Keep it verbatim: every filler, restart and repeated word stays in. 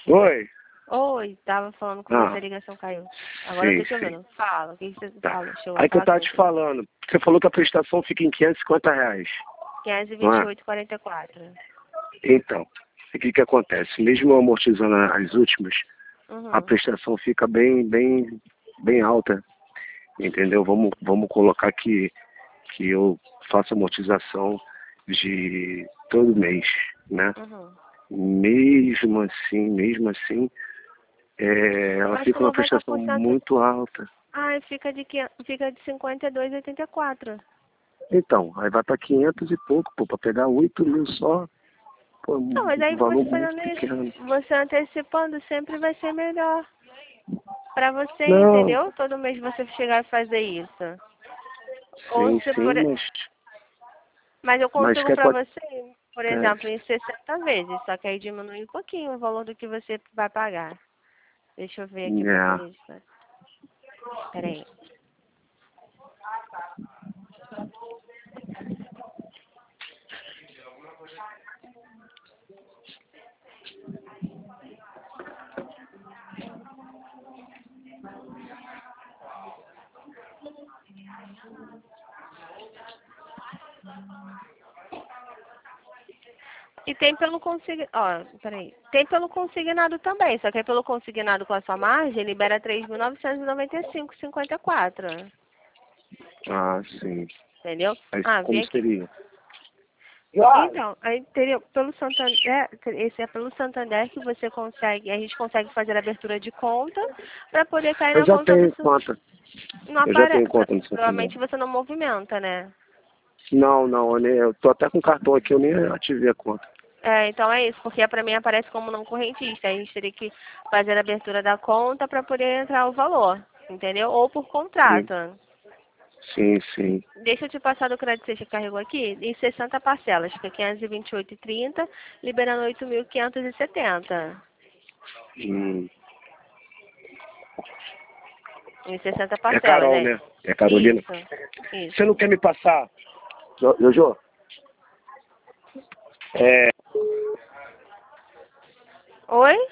Oi. Oi, tava falando com Ah, você, a ligação caiu. Agora sim, eu tô te sim. ouvindo. Fala, o que que você Tá. fala? Show, Aí que eu fala tava tudo. te falando. Você falou que a prestação fica em quinhentos e cinquenta reais. quinhentos e Não vinte e é? oito e quarenta e quatro. Então, o que que acontece? Mesmo eu amortizando as últimas, a Uhum. prestação fica bem, bem, bem alta. Entendeu? Vamos, vamos colocar que, que eu faço amortização de todo mês, né? Uhum. Mesmo assim, mesmo assim, é, ela Mas fica com uma noventa prestação por cento. muito alta. Ai, fica de, quinhentos fica de cinquenta e dois e oitenta e quatro. Então, aí vai para quinhentos e pouco, pô, para pegar oito mil só, pô, Não, mas um aí valor você muito fazendo pequeno. isso, você antecipando sempre vai ser melhor. Pra você, Não, entendeu? Todo mês você chegar e fazer isso. Ou sim, se sim, por... mas, Mas eu mas consigo que pra você, por exemplo, acontece? em sessenta vezes. Só que aí diminui um pouquinho o valor do que você vai pagar. Deixa eu ver aqui pra É, poder... Peraí. E tem pelo consignado, ó, peraí. Tem pelo consignado também, só que é pelo consignado com a sua margem, libera três mil novecentos e noventa e cinco e cinquenta e quatro. ah, sim. Entendeu? Mas Ah, vem como aqui. seria? Então, aí teria, pelo Santander, esse é pelo Santander que você consegue, a gente consegue fazer a abertura de conta para poder cair Eu na já conta do tenho seu. conta. Não Eu já apare... tenho conta no Santander. Provavelmente você não movimenta, né? Não, não, eu, nem, eu tô até com cartão aqui, eu nem ativei a conta. É, então é isso, porque para mim aparece como não correntista. A gente teria que fazer a abertura da conta para poder entrar o valor, entendeu? Ou por Sim, contrato. sim, sim. Deixa eu te passar do crédito que você carregou aqui em sessenta parcelas, fica quinhentos e vinte e oito e trinta, liberando oito mil quinhentos e setenta. Hum. Em sessenta É parcelas, Carol, né? né? É Carolina. Isso, Você isso. não quer me passar, Jo- Jojo? É, Oi?